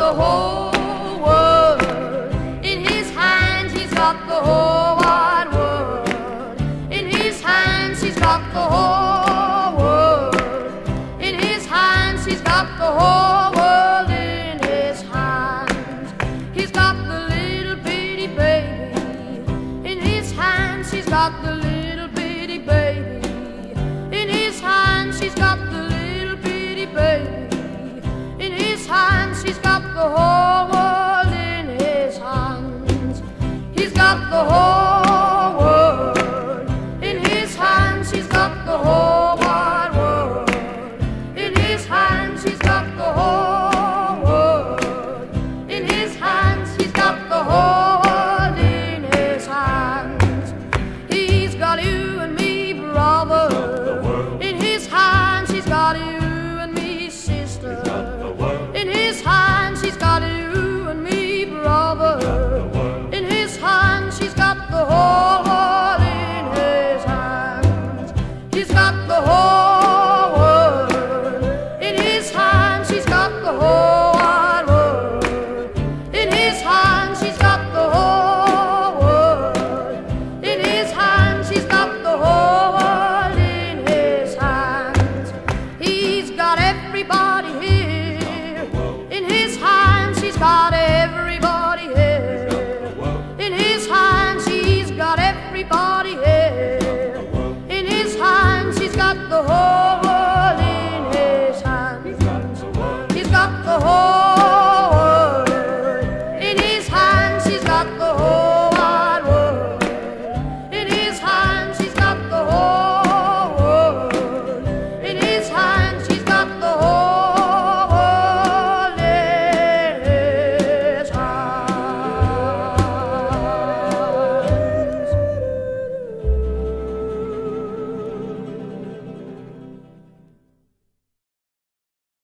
the whole world. In his hands he's got the whole wide world. In his hands he's got the whole world. In his hands he's got the whole world in his hands. He's got the little bitty baby. In his hands he's got the little bitty baby. In his hands he's got the little bitty baby. In his hands he's got the whole